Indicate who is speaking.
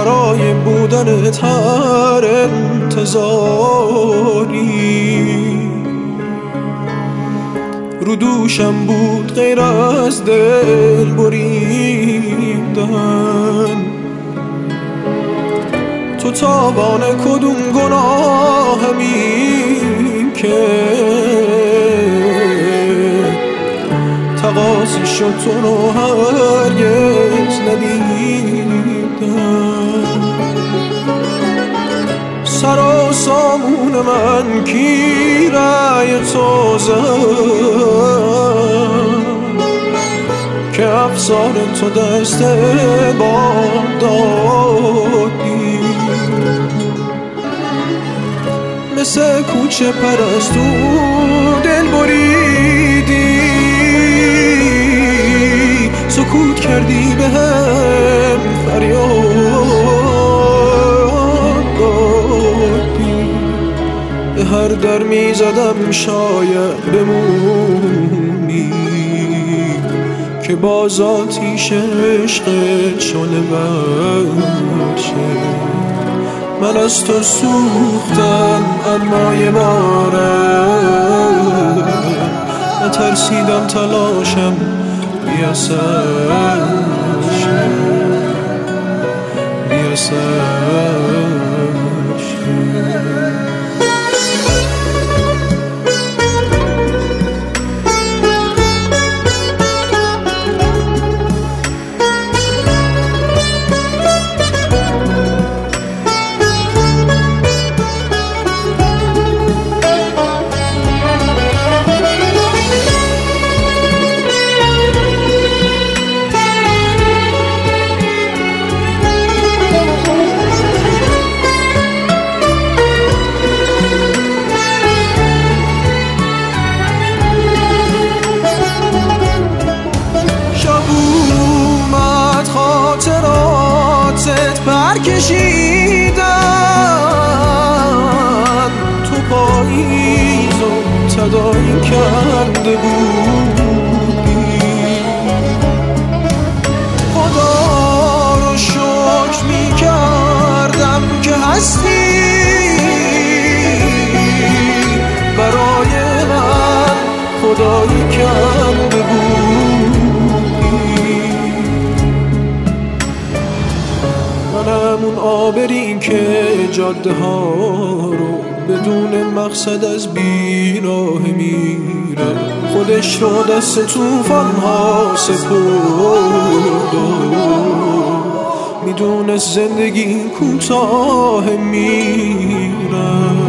Speaker 1: برای بودنت هر انتظاری رو دوشم بود غیر از دل بریدن. تو تاوان کدوم گناهمی که تقاضی شد تو رو هرگز ندیدم. سر و سامون من کی رای تو زد که افسار تو دست باد دادی. مثل کوچه پرستو دل بریدی، سکوت کردی به هم فریاد دادی. به هر در می زدم شاید بمونی که باز آتیش عشقت شعله بشه. من از تو سوختم اما یه باره نترسیدم تلاشم بی‌اثر شه، بی‌اثر شه. کشیدن تو پاییز و تداعی کرده بودی. خدا رو شکر می کردم که هستی برای من خدایی کرده بودی. همون آبری که جاده ها رو بدون مقصد از بیراه میره، خودش رو دست توفان ها سپرد و میدونست زندگی کوتاه میره.